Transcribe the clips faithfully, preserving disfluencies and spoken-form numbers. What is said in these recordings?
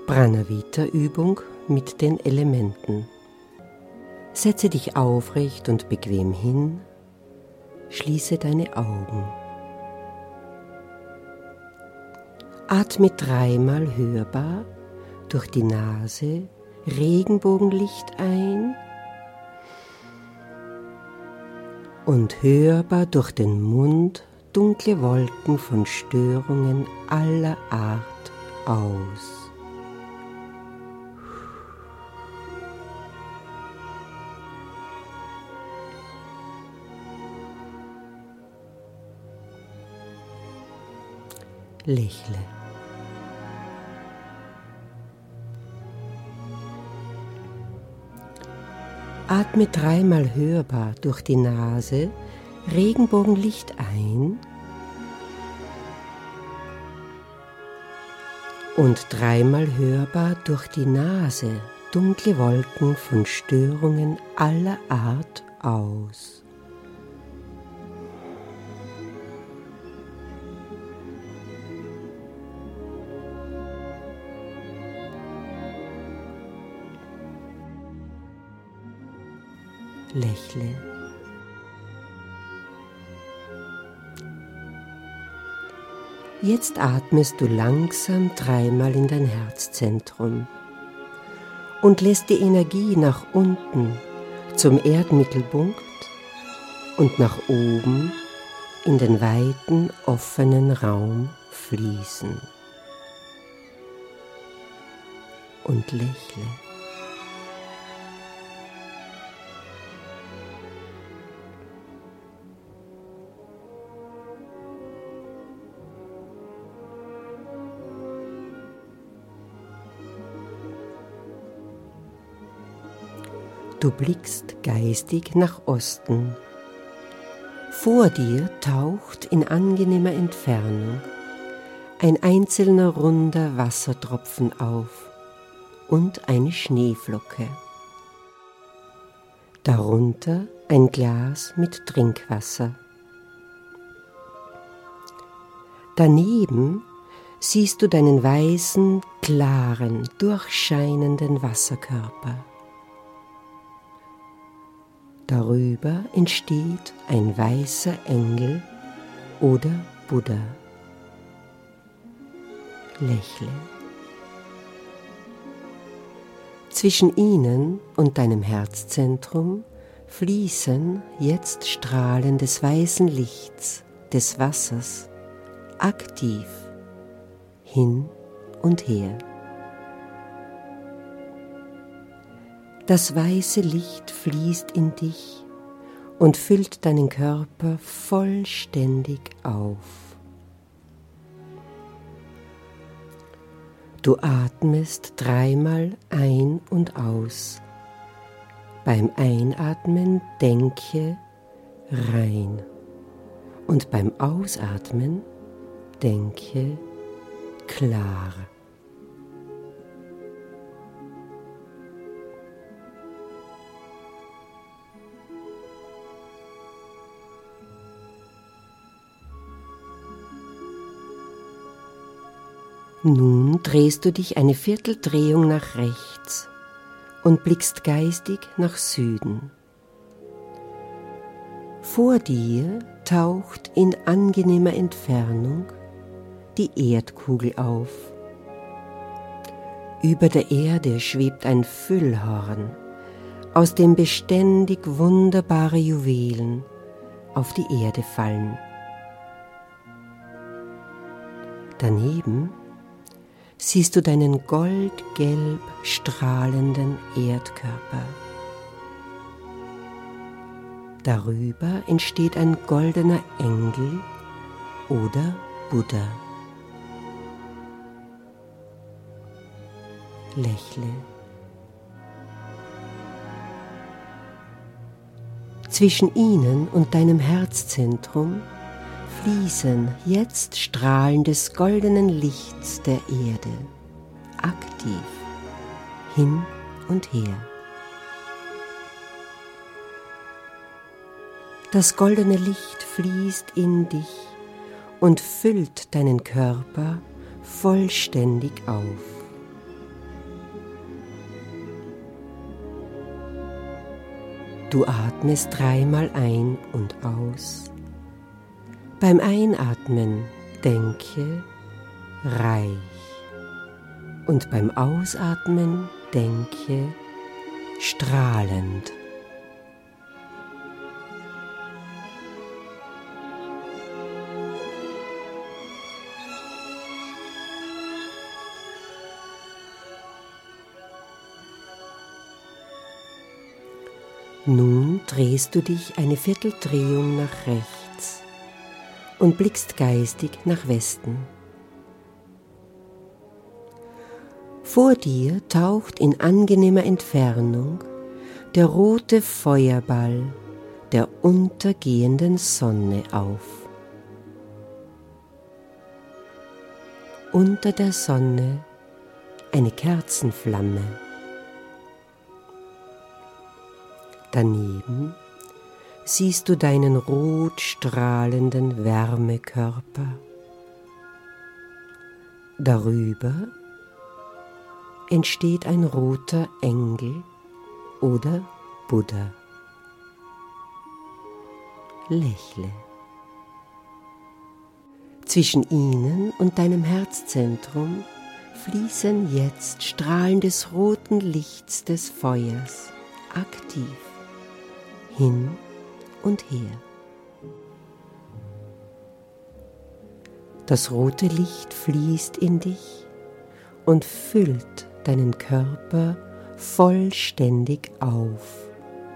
Pranavita-Übung mit den Elementen. Setze dich aufrecht und bequem hin, schließe deine Augen. Atme dreimal hörbar durch die Nase Regenbogenlicht ein und hörbar durch den Mund dunkle Wolken von Störungen aller Art aus. Lächle. Atme dreimal hörbar durch die Nase Regenbogenlicht ein und dreimal hörbar durch die Nase dunkle Wolken von Störungen aller Art aus. Lächle. Jetzt atmest du langsam dreimal in dein Herzzentrum und lässt die Energie nach unten zum Erdmittelpunkt und nach oben in den weiten, offenen Raum fließen. Und lächle. Du blickst geistig nach Osten. Vor dir taucht in angenehmer Entfernung ein einzelner runder Wassertropfen auf und eine Schneeflocke. Darunter ein Glas mit Trinkwasser. Daneben siehst du deinen weißen, klaren, durchscheinenden Wasserkörper. Darüber entsteht ein weißer Engel oder Buddha. Lächle. Zwischen ihnen und deinem Herzzentrum fließen jetzt Strahlen des weißen Lichts, des Wassers, aktiv hin und her. Das weiße Licht fließt in dich und füllt deinen Körper vollständig auf. Du atmest dreimal ein und aus. Beim Einatmen denke rein und beim Ausatmen denke klar. Nun drehst du dich eine Vierteldrehung nach rechts und blickst geistig nach Süden. Vor dir taucht in angenehmer Entfernung die Erdkugel auf. Über der Erde schwebt ein Füllhorn, aus dem beständig wunderbare Juwelen auf die Erde fallen. Daneben siehst du deinen goldgelb strahlenden Erdkörper. Darüber entsteht ein goldener Engel oder Buddha. Lächle. Zwischen ihnen und deinem Herzzentrum fließen jetzt Strahlen des goldenen Lichts der Erde, aktiv, hin und her. Das goldene Licht fließt in dich und füllt deinen Körper vollständig auf. Du atmest dreimal ein und aus. Beim Einatmen denke reich und beim Ausatmen denke strahlend. Nun drehst du dich eine Vierteldrehung nach rechts und blickst geistig nach Westen. Vor dir taucht in angenehmer Entfernung der rote Feuerball der untergehenden Sonne auf. Unter der Sonne eine Kerzenflamme. Daneben siehst du deinen rot strahlenden Wärmekörper. Darüber entsteht ein roter Engel oder Buddha. Lächle. Zwischen ihnen und deinem Herzzentrum fließen jetzt Strahlen des roten Lichts des Feuers aktiv hin und her. Das rote Licht fließt in dich und füllt deinen Körper vollständig auf.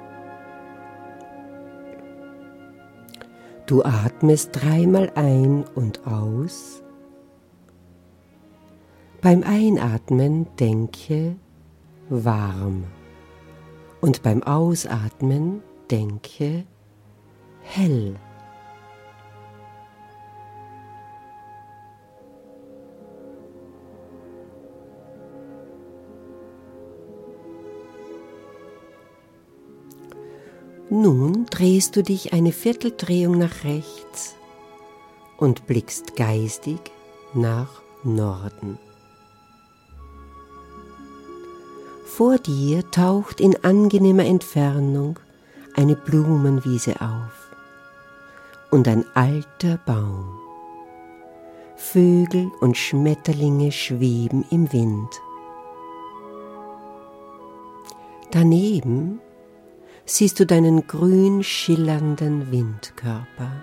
Du atmest dreimal ein und aus. Beim Einatmen denke warm und beim Ausatmen denke hell. Nun drehst du dich eine Vierteldrehung nach rechts und blickst geistig nach Norden. Vor dir taucht in angenehmer Entfernung eine Blumenwiese auf und ein alter Baum. Vögel und Schmetterlinge schweben im Wind. Daneben siehst du deinen grün schillernden Windkörper.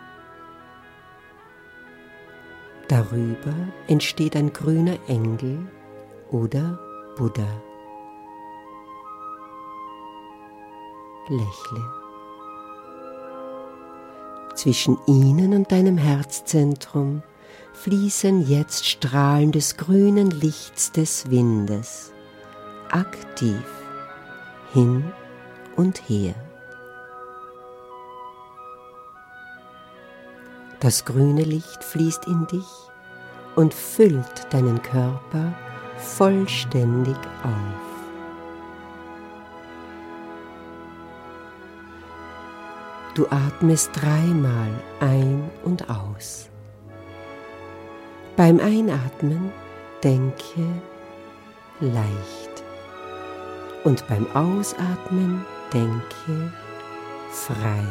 Darüber entsteht ein grüner Engel oder Buddha. Lächle. Zwischen ihnen und deinem Herzzentrum fließen jetzt Strahlen des grünen Lichts des Windes, aktiv hin und her. Das grüne Licht fließt in dich und füllt deinen Körper vollständig auf. Du atmest dreimal ein und aus. Beim Einatmen denke leicht und beim Ausatmen denke frei.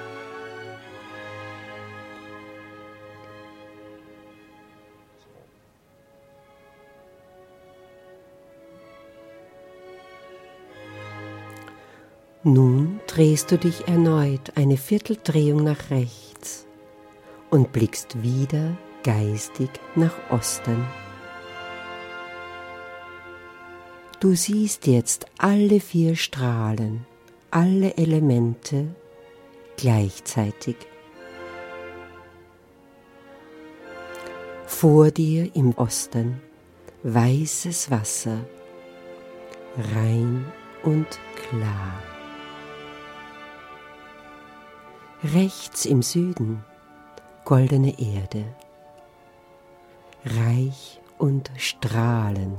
Nun drehst du dich erneut eine Vierteldrehung nach rechts und blickst wieder geistig nach Osten. Du siehst jetzt alle vier Strahlen, alle Elemente gleichzeitig. Vor dir im Osten weißes Wasser, rein und klar. Rechts im Süden goldene Erde, reich und strahlend.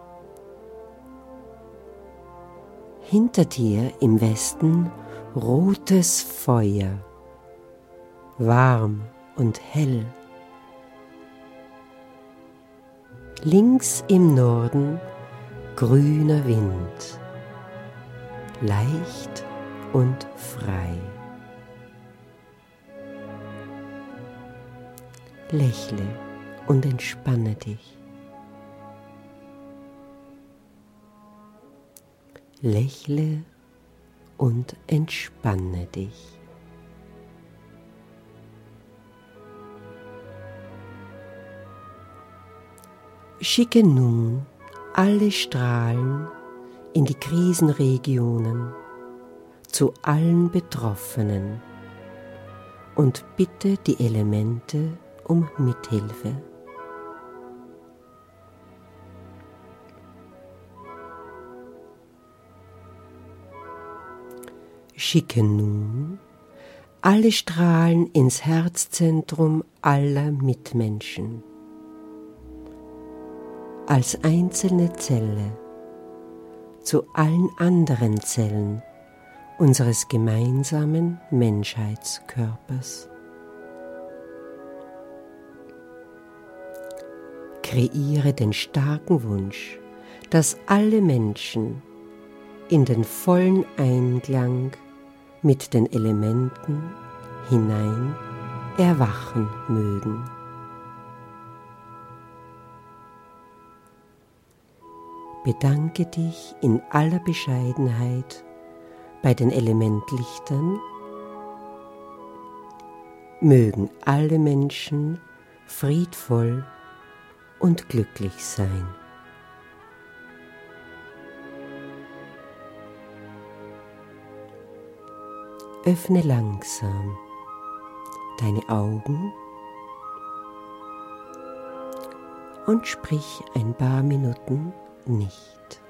Hinter dir im Westen rotes Feuer, warm und hell. Links im Norden grüner Wind, leicht und frei. Lächle und entspanne dich. Lächle und entspanne dich. Schicke nun alle Strahlen in die Krisenregionen zu allen Betroffenen und bitte die Elemente um Mithilfe. Schicke nun alle Strahlen ins Herzzentrum aller Mitmenschen, als einzelne Zelle, zu allen anderen Zellen unseres gemeinsamen Menschheitskörpers. Kreiere den starken Wunsch, dass alle Menschen in den vollen Einklang mit den Elementen hinein erwachen mögen. Bedanke dich in aller Bescheidenheit bei den Elementlichtern. Mögen alle Menschen friedvoll und glücklich sein. Öffne langsam deine Augen und sprich ein paar Minuten nicht.